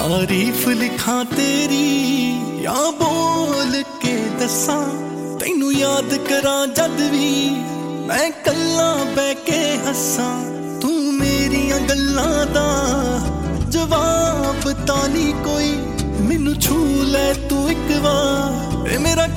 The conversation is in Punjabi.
ਤਾਰੀਫ ਲਿਖਾਂ ਤੇਰੀ ਜਾਂ ਬੋਲ ਕੇ ਦੱਸਾਂ ਤੈਨੂੰ ਯਾਦ ਕਰਾਂ ਜਦ ਵੀ ਮੈਂ ਕੱਲਾ ਬਹਿ ਕੇ ਹੱਸਾਂ ਤੂੰ ਮੇਰੀਆਂ ਗੱਲਾਂ ਦਾ ਜਵਾਬ ਤਾਂ ਨਹੀਂ ਕੋਈ ਮੈਨੂੰ ਛੂ ਲੈ ਤੂੰ ਇੱਕ ਵਾਰ ਏ ਮੇਰਾ